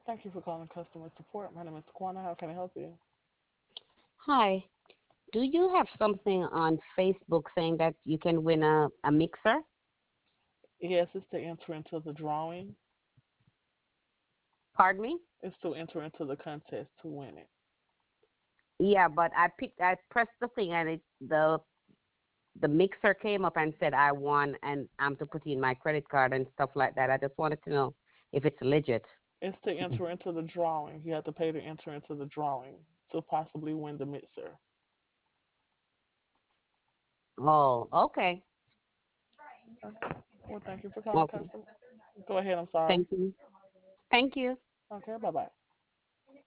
Thank you for calling customer support. My name is Taquana. How can I help you? Hi. Do you have something on Facebook saying that you can win a mixer? Yes, it's to enter into the drawing. Pardon me? It's to enter into the contest to win it. Yeah, but I pressed the thing and the mixer came up and said I won and I'm to put in my credit card and stuff like that. I just wanted to know if it's legit. It's to enter into the drawing. You have to pay to enter into the drawing to possibly win the mixer. Oh, okay. Okay. Well, thank you for calling Okay. customer. Go ahead. I'm sorry. Thank you. Thank you. Okay. Bye bye.